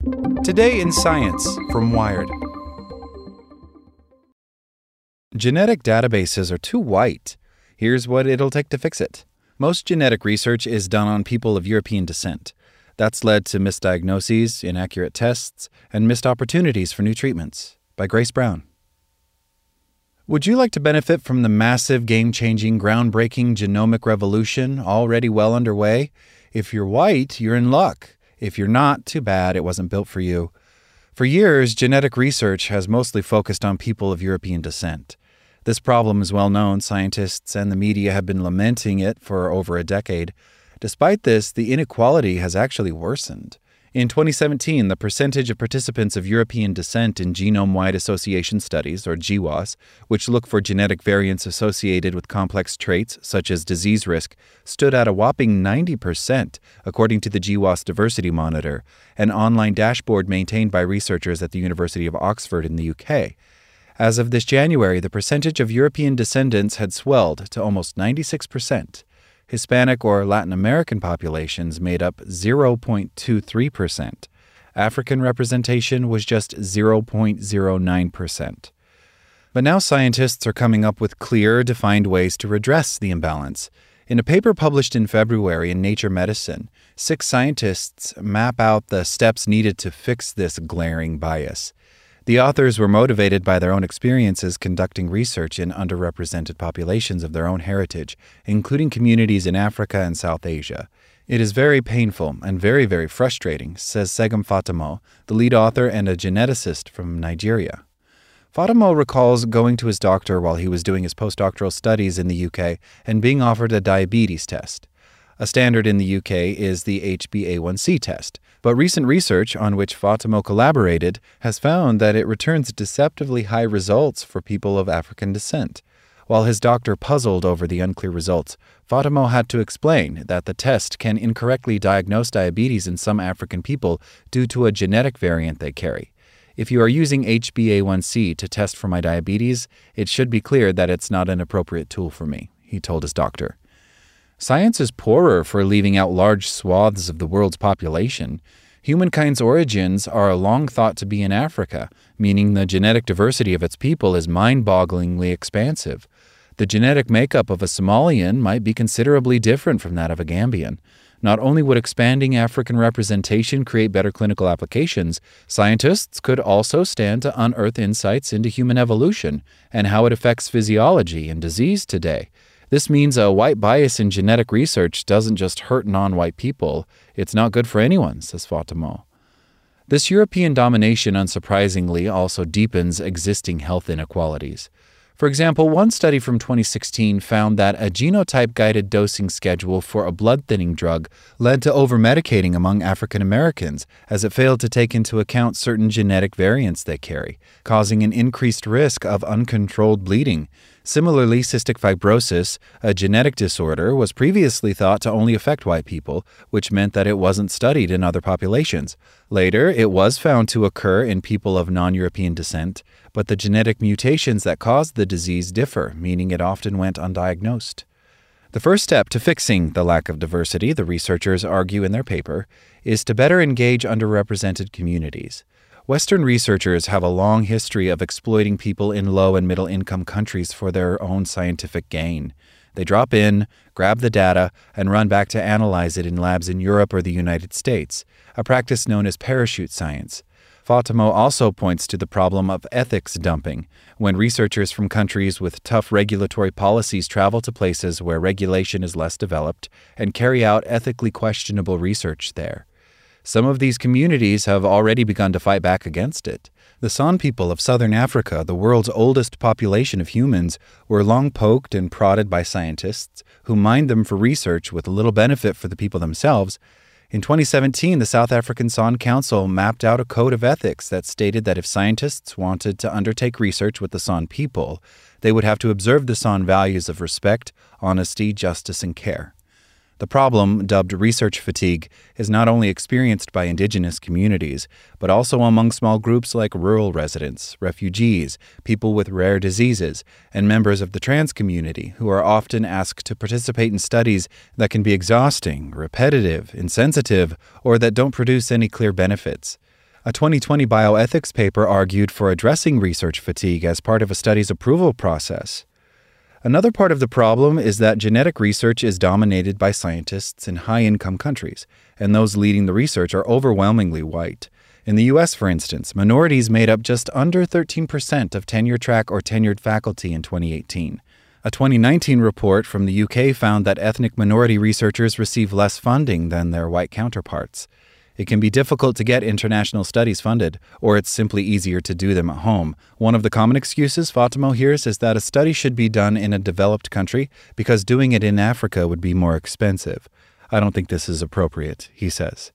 Today in Science from Wired. Genetic databases are too white. Here's what it'll take to fix it. Most genetic research is done on people of European descent. That's led to misdiagnoses, inaccurate tests, and missed opportunities for new treatments. By Grace Brown. Would you like to benefit from the massive, game-changing, groundbreaking genomic revolution already well underway? If you're white, you're in luck. If you're not, too bad, it wasn't built for you. For years, genetic research has mostly focused on people of European descent. This problem is well known. Scientists and the media have been lamenting it for over a decade. Despite this, the inequality has actually worsened. In 2017, the percentage of participants of European descent in genome-wide association studies, or GWAS, which look for genetic variants associated with complex traits such as disease risk, stood at a whopping 90%, according to the GWAS Diversity Monitor, an online dashboard maintained by researchers at the University of Oxford in the UK. As of this January, the percentage of European descendants had swelled to almost 96%. Hispanic or Latin American populations made up 0.23%. African representation was just 0.09%. But now scientists are coming up with clear, defined ways to redress the imbalance. In a paper published in February in Nature Medicine, 6 scientists map out the steps needed to fix this glaring bias. The authors were motivated by their own experiences conducting research in underrepresented populations of their own heritage, including communities in Africa and South Asia. It is very painful and very, very frustrating, says Segum Fatamo, the lead author and a geneticist from Nigeria. Fatamo recalls going to his doctor while he was doing his postdoctoral studies in the UK and being offered a diabetes test. A standard in the UK is the HbA1c test, but recent research on which Fatamo collaborated has found that it returns deceptively high results for people of African descent. While his doctor puzzled over the unclear results, Fatamo had to explain that the test can incorrectly diagnose diabetes in some African people due to a genetic variant they carry. If you are using HbA1c to test for my diabetes, it should be clear that it's not an appropriate tool for me, he told his doctor. Science is poorer for leaving out large swaths of the world's population. Humankind's origins are long thought to be in Africa, meaning the genetic diversity of its people is mind-bogglingly expansive. The genetic makeup of a Somalian might be considerably different from that of a Gambian. Not only would expanding African representation create better clinical applications, scientists could also stand to unearth insights into human evolution and how it affects physiology and disease today. This means a white bias in genetic research doesn't just hurt non-white people. It's not good for anyone, says Fatamo. This European domination, unsurprisingly, also deepens existing health inequalities. For example, one study from 2016 found that a genotype-guided dosing schedule for a blood-thinning drug led to over-medicating among African Americans, as it failed to take into account certain genetic variants they carry, causing an increased risk of uncontrolled bleeding. Similarly, cystic fibrosis, a genetic disorder, was previously thought to only affect white people, which meant that it wasn't studied in other populations. Later, it was found to occur in people of non-European descent, but the genetic mutations that caused the disease differ, meaning it often went undiagnosed. The first step to fixing the lack of diversity, the researchers argue in their paper, is to better engage underrepresented communities. Western researchers have a long history of exploiting people in low- and middle-income countries for their own scientific gain. They drop in, grab the data, and run back to analyze it in labs in Europe or the United States, a practice known as parachute science. Fatamo also points to the problem of ethics dumping, when researchers from countries with tough regulatory policies travel to places where regulation is less developed and carry out ethically questionable research there. Some of these communities have already begun to fight back against it. The San people of southern Africa, the world's oldest population of humans, were long poked and prodded by scientists who mined them for research with little benefit for the people themselves. In 2017, the South African San Council mapped out a code of ethics that stated that if scientists wanted to undertake research with the San people, they would have to observe the San values of respect, honesty, justice, and care. The problem, dubbed research fatigue, is not only experienced by indigenous communities, but also among small groups like rural residents, refugees, people with rare diseases, and members of the trans community who are often asked to participate in studies that can be exhausting, repetitive, insensitive, or that don't produce any clear benefits. A 2020 bioethics paper argued for addressing research fatigue as part of a study's approval process. Another part of the problem is that genetic research is dominated by scientists in high-income countries, and those leading the research are overwhelmingly white. In the U.S., for instance, minorities made up just under 13% of tenure-track or tenured faculty in 2018. A 2019 report from the UK found that ethnic minority researchers receive less funding than their white counterparts. It can be difficult to get international studies funded, or it's simply easier to do them at home. One of the common excuses Fatimo hears is that a study should be done in a developed country because doing it in Africa would be more expensive. I don't think this is appropriate, he says.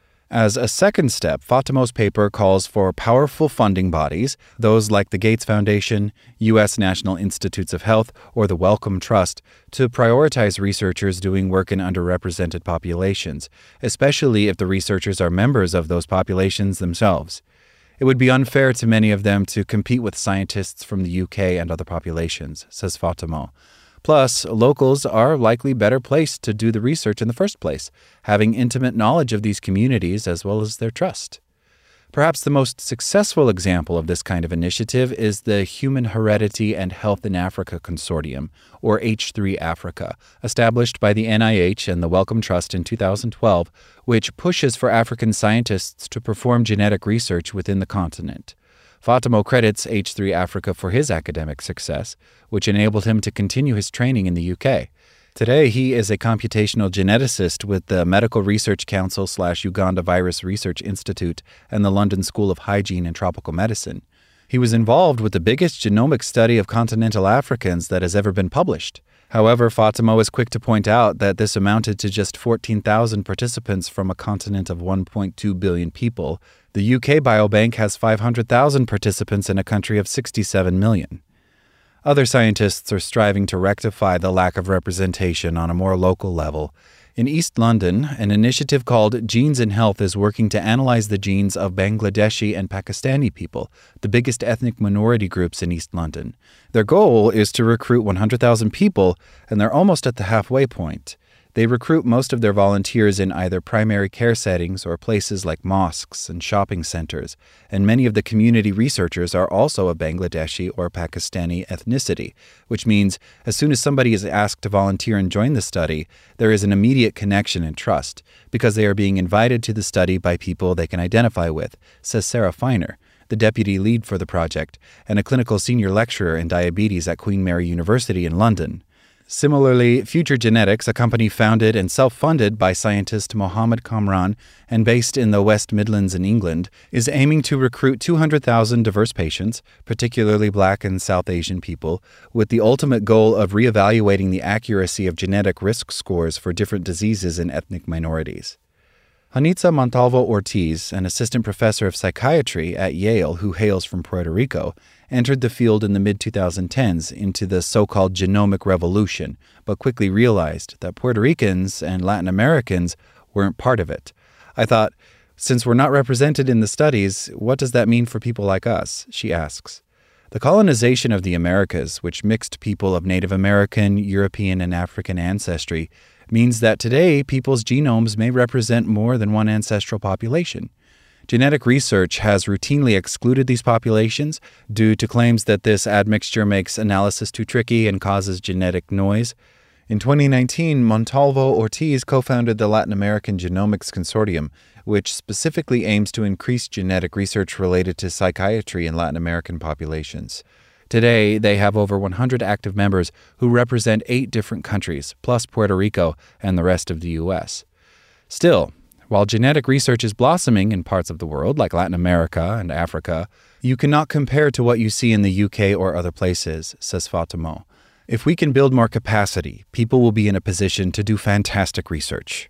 As a second step, Fatimo's paper calls for powerful funding bodies, those like the Gates Foundation, U.S. National Institutes of Health, or the Wellcome Trust, to prioritize researchers doing work in underrepresented populations, especially if the researchers are members of those populations themselves. It would be unfair to many of them to compete with scientists from the UK and other populations, says Fatimo. Plus, locals are likely better placed to do the research in the first place, having intimate knowledge of these communities as well as their trust. Perhaps the most successful example of this kind of initiative is the Human Heredity and Health in Africa Consortium, or H3 Africa, established by the NIH and the Wellcome Trust in 2012, which pushes for African scientists to perform genetic research within the continent. Fatimo credits H3 Africa for his academic success, which enabled him to continue his training in the UK. Today, he is a computational geneticist with the Medical Research Council/Uganda Virus Research Institute and the London School of Hygiene and Tropical Medicine. He was involved with the biggest genomic study of continental Africans that has ever been published. However, Fatimo is quick to point out that this amounted to just 14,000 participants from a continent of 1.2 billion people. The UK Biobank has 500,000 participants in a country of 67 million. Other scientists are striving to rectify the lack of representation on a more local level. In East London, an initiative called Genes in Health is working to analyze the genes of Bangladeshi and Pakistani people, the biggest ethnic minority groups in East London. Their goal is to recruit 100,000 people, and they're almost at the halfway point. They recruit most of their volunteers in either primary care settings or places like mosques and shopping centers, and many of the community researchers are also of Bangladeshi or Pakistani ethnicity, which means as soon as somebody is asked to volunteer and join the study, there is an immediate connection and trust, because they are being invited to the study by people they can identify with, says Sarah Feiner, the deputy lead for the project and a clinical senior lecturer in diabetes at Queen Mary University in London. Similarly, Future Genetics, a company founded and self-funded by scientist Mohammed Kamran and based in the West Midlands in England, is aiming to recruit 200,000 diverse patients, particularly Black and South Asian people, with the ultimate goal of reevaluating the accuracy of genetic risk scores for different diseases in ethnic minorities. Hanitza Montalvo Ortiz, an assistant professor of psychiatry at Yale who hails from Puerto Rico, entered the field in the mid-2010s into the so-called genomic revolution, but quickly realized that Puerto Ricans and Latin Americans weren't part of it. I thought, since we're not represented in the studies, what does that mean for people like us? She asks. The colonization of the Americas, which mixed people of Native American, European, and African ancestry, means that today people's genomes may represent more than one ancestral population. Genetic research has routinely excluded these populations due to claims that this admixture makes analysis too tricky and causes genetic noise. In 2019, Montalvo Ortiz co-founded the Latin American Genomics Consortium, which specifically aims to increase genetic research related to psychiatry in Latin American populations. Today, they have over 100 active members who represent 8 different countries, plus Puerto Rico and the rest of the U.S. Still, while genetic research is blossoming in parts of the world, like Latin America and Africa, you cannot compare to what you see in the UK or other places, says Fatimo. If we can build more capacity, people will be in a position to do fantastic research.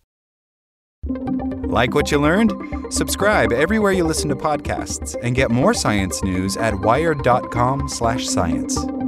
Like what you learned? Subscribe everywhere you listen to podcasts and get more science news at wired.com/science.